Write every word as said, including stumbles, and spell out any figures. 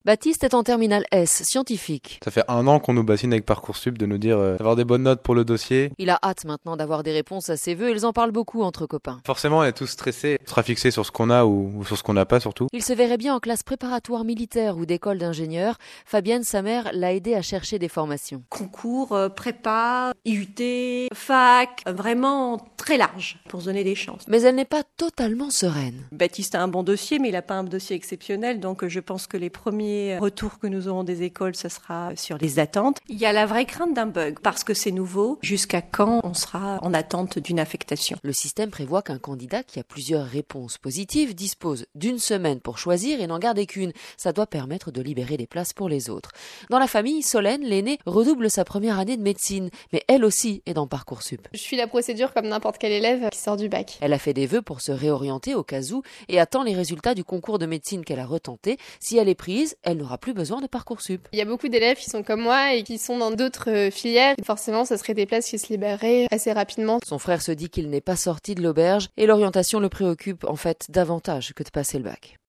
Baptiste est en terminale S, scientifique. Ça fait un an qu'on nous bassine avec Parcoursup de nous dire euh, d'avoir des bonnes notes pour le dossier. Il a hâte maintenant d'avoir des réponses à ses vœux, ils en parlent beaucoup entre copains. Forcément, on est tous stressés. On sera fixé sur ce qu'on a ou, ou sur ce qu'on n'a pas surtout. Il se verrait bien en classe préparatoire militaire ou d'école d'ingénieur. Fabienne, sa mère, l'a aidé à chercher des formations. Concours, euh, prépa, I U T, fac, euh, vraiment très large pour se donner des chances. Mais elle n'est pas totalement sereine. Baptiste a un bon dossier, mais il n'a pas un dossier exceptionnel, donc je pense que les premiers retours que nous aurons des écoles, ce sera sur les attentes. Il y a la vraie crainte d'un bug, parce que c'est nouveau. Jusqu'à quand on sera en attente d'une affectation? Le système prévoit qu'un candidat qui a plusieurs réponses positives dispose d'une semaine pour choisir et n'en garder qu'une. Ça doit permettre de libérer des places pour les autres. Dans la famille, Solène, l'aînée, redouble sa première année de médecine, mais elle aussi est dans Parcoursup. Je suis la procédure comme n'importe quel élève qui sort du bac. Elle a fait des vœux pour se réorienter au cas où et attend les résultats du concours de médecine qu'elle a retenté. Si elle est prise, elle n'aura plus besoin de Parcoursup. Il y a beaucoup d'élèves qui sont comme moi et qui sont dans d'autres filières. Forcément, ça serait des places qui se libéreraient assez rapidement. Son frère se dit qu'il n'est pas sorti de l'auberge et l'orientation le préoccupe en fait davantage que de passer le bac.